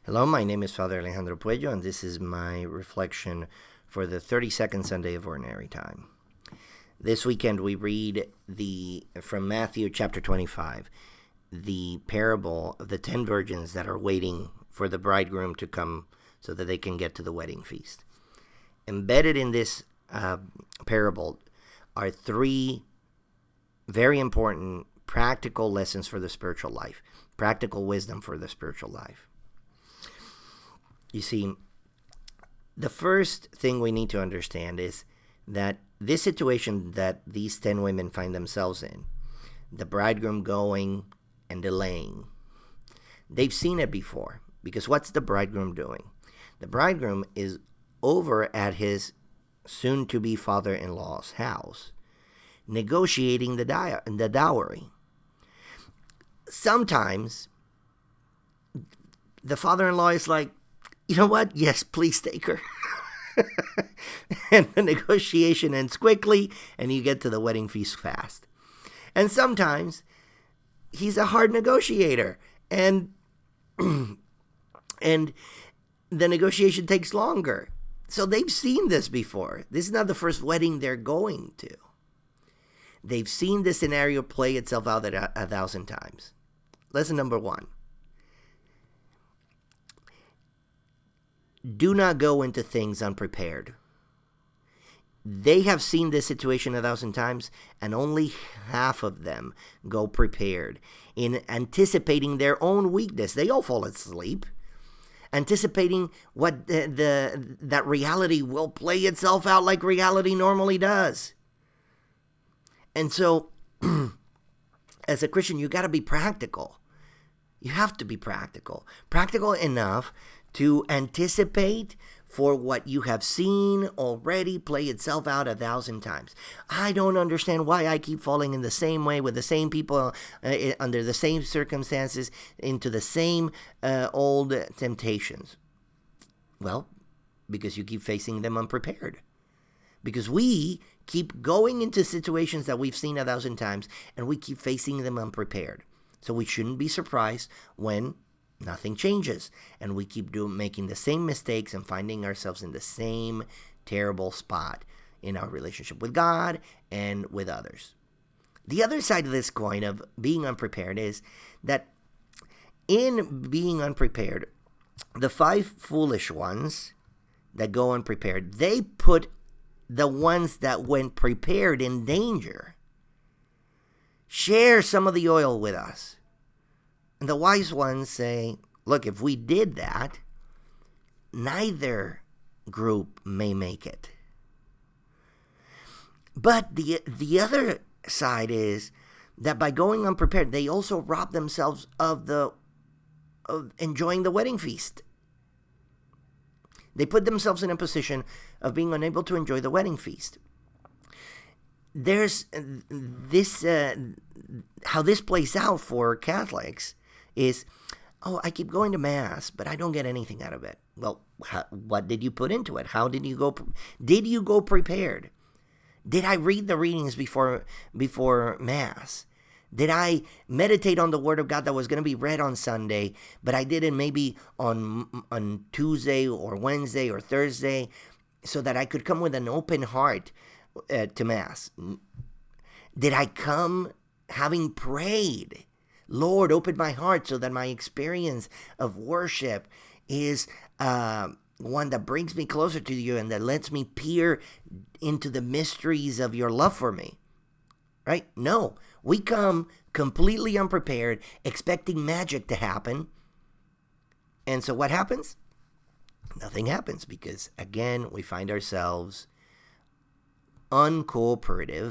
Hello, my name is Father Alejandro Puello, and this is my reflection for the 32nd Sunday of Ordinary Time. This weekend we read from Matthew chapter 25, the parable of the 10 virgins that are waiting for the bridegroom to come so that they can get to the wedding feast. Embedded in this parable are three very important practical lessons for the spiritual life, practical wisdom for the spiritual life. You see, the first thing we need to understand is that this situation that these 10 women find themselves in, the bridegroom going and delaying, they've seen it before. Because what's the bridegroom doing? The bridegroom is over at his soon-to-be father-in-law's house, negotiating the dowry. Sometimes the father-in-law is like, you know what? Yes, please take her. And the negotiation ends quickly, and you get to the wedding feast fast. And sometimes he's a hard negotiator, and and the negotiation takes longer. So they've seen this before. This is not the first wedding they're going to. They've seen this scenario play itself out 1,000 times. Lesson number 1. Do not go into things unprepared. They have seen this situation 1,000 times, and only half of them go prepared in anticipating their own weakness. They all fall asleep, anticipating what that reality will play itself out like reality normally does. And so, as a Christian, you got to be practical. You have to be practical enough to anticipate for what you have seen already play itself out 1,000 times. I don't understand why I keep falling in the same way with the same people, under the same circumstances, into the same old temptations. Well, because you keep facing them unprepared. Because we keep going into situations that we've seen 1,000 times, and we keep facing them unprepared. So we shouldn't be surprised when nothing changes, and we keep making the same mistakes and finding ourselves in the same terrible spot in our relationship with God and with others. The other side of this coin of being unprepared is that in being unprepared, the 5 foolish ones that go unprepared, they put the ones that went prepared in danger. Share some of the oil with us. And the wise ones say, look, if we did that, neither group may make it. But the other side is that by going unprepared, they also rob themselves of enjoying the wedding feast. They put themselves in a position of being unable to enjoy the wedding feast. There's this, how this plays out for Catholics is, I keep going to Mass, but I don't get anything out of it. Well, what did you put into it? How did you go? Did you go prepared? Did I read the readings before Mass? Did I meditate on the Word of God that was going to be read on Sunday, but I did it maybe on Tuesday or Wednesday or Thursday, so that I could come with an open heart to Mass? Did I come having prayed? Lord, open my heart so that my experience of worship is one that brings me closer to you and that lets me peer into the mysteries of your love for me. Right? No, we come completely unprepared, expecting magic to happen. And so what happens? Nothing happens, because, again, we find ourselves uncooperative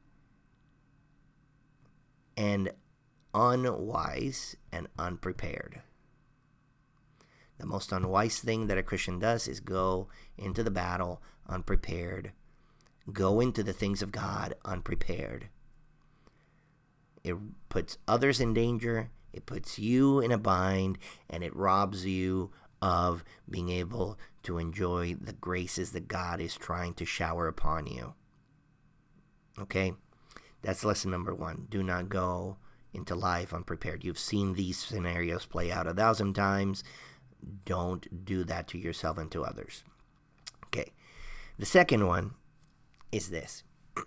and unwise and unprepared. The most unwise thing that a Christian does is go into the battle unprepared, go into the things of God unprepared. It puts others in danger, it puts you in a bind, and it robs you of being able to enjoy the graces that God is trying to shower upon you. Okay? That's lesson number 1. Do not go into life unprepared. You've seen these scenarios play out 1,000 times. Don't do that to yourself and to others. Okay. The second one is this.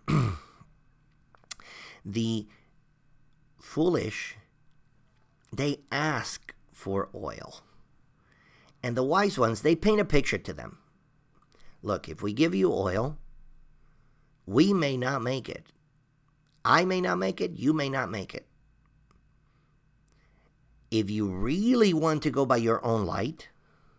The foolish, they ask for oil. And the wise ones, they paint a picture to them. Look, if we give you oil, we may not make it. I may not make it. You may not make it. If you really want to go by your own light,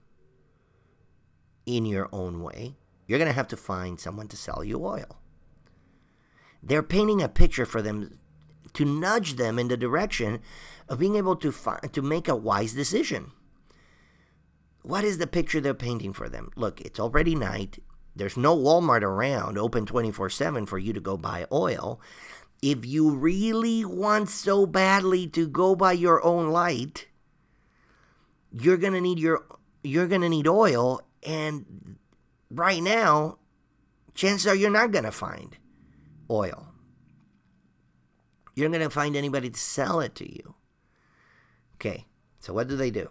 in your own way, you're going to have to find someone to sell you oil. They're painting a picture for them to nudge them in the direction of being able to make a wise decision. What is the picture they're painting for them? Look, it's already night. There's no Walmart around open 24/7 for you to go buy oil. If you really want so badly to go by your own light, you're going to need oil, and right now, chances are you're not going to find oil. You're not going to find anybody to sell it to you. Okay, so what do they do?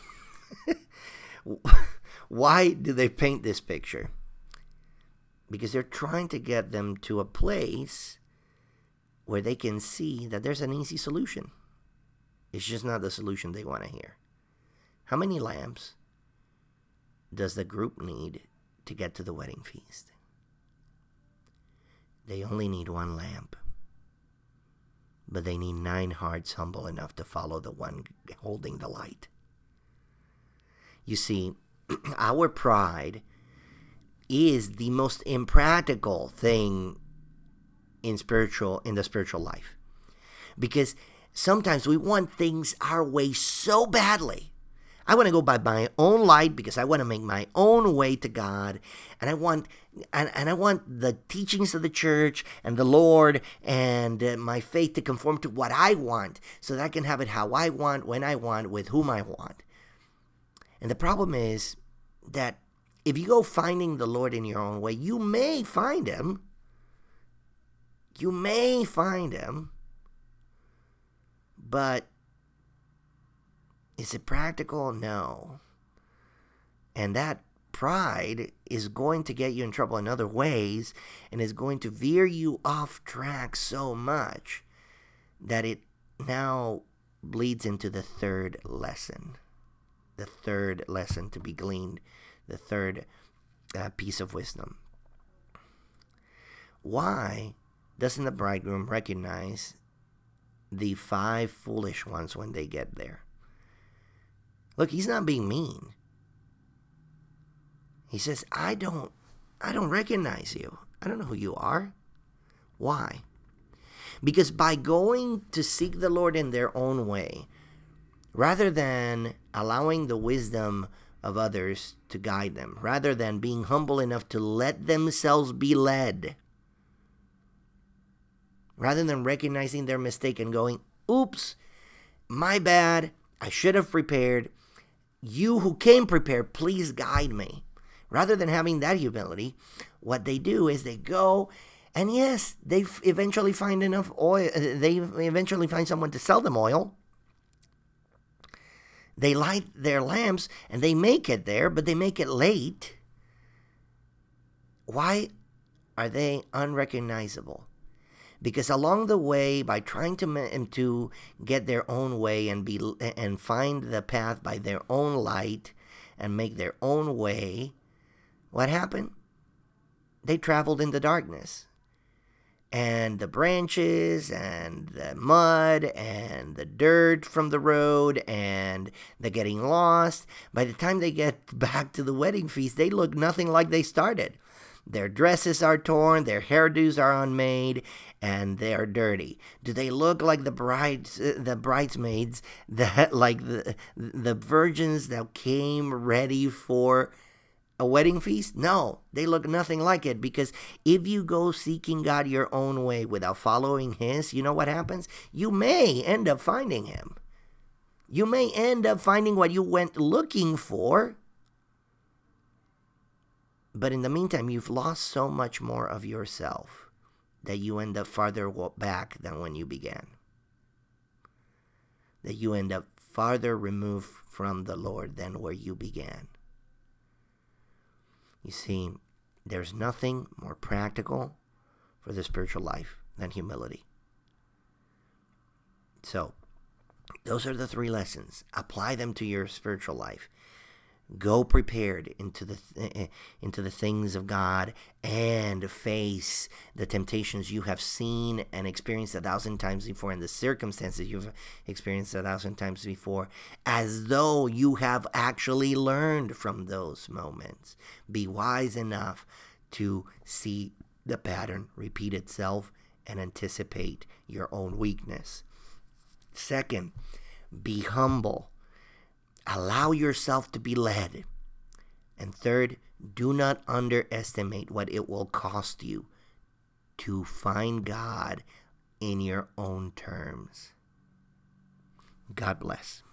Why do they paint this picture? Because they're trying to get them to a place where they can see that there's an easy solution. It's just not the solution they want to hear. How many lamps does the group need to get to the wedding feast? They only need one lamp. But they need 9 hearts humble enough to follow the one holding the light. You see, our pride is the most impractical thing in the spiritual life. Because sometimes we want things our way so badly. I want to go by my own light because I want to make my own way to God, and I want the teachings of the church and the Lord and my faith to conform to what I want, so that I can have it how I want, when I want, with whom I want. And the problem is that if you go finding the Lord in your own way, you may find him. You may find him, but is it practical? No. And that pride is going to get you in trouble in other ways, and is going to veer you off track so much that it now bleeds into the third lesson. The third lesson to be gleaned. The third piece of wisdom. Why doesn't the bridegroom recognize the 5 foolish ones when they get there? Look, he's not being mean. He says, I don't recognize you. I don't know who you are. Why? Because by going to seek the Lord in their own way, rather than allowing the wisdom of others to guide them, rather than being humble enough to let themselves be led, rather than recognizing their mistake and going, oops, my bad, I should have prepared. You who came prepared, please guide me. Rather than having that humility, what they do is they go, and yes, they eventually find enough oil. They eventually find someone to sell them oil. They light their lamps, and they make it there, but they make it late. Why are they unrecognizable? Because along the way, by trying to get their own way and find the path by their own light and make their own way, what happened? They traveled in the darkness. And the branches and the mud and the dirt from the road and the getting lost, by the time they get back to the wedding feast, they look nothing like they started. Their dresses are torn, their hairdos are unmade, and they are dirty. Do they look like the bridesmaids, that like the virgins that came ready for a wedding feast? No, they look nothing like it, because if you go seeking God your own way without following his, you know what happens? You may end up finding him. You may end up finding what you went looking for. But in the meantime, you've lost so much more of yourself that you end up farther back than when you began. That you end up farther removed from the Lord than where you began. You see, there's nothing more practical for the spiritual life than humility. So, those are the 3 lessons. Apply them to your spiritual life. Go prepared into the things of God and face the temptations you have seen and experienced 1,000 times before, and the circumstances you've experienced 1,000 times before, as though you have actually learned from those moments. Be wise enough to see the pattern repeat itself and anticipate your own weakness. Second, be humble. Allow yourself to be led. And third, do not underestimate what it will cost you to find God in your own terms. God bless.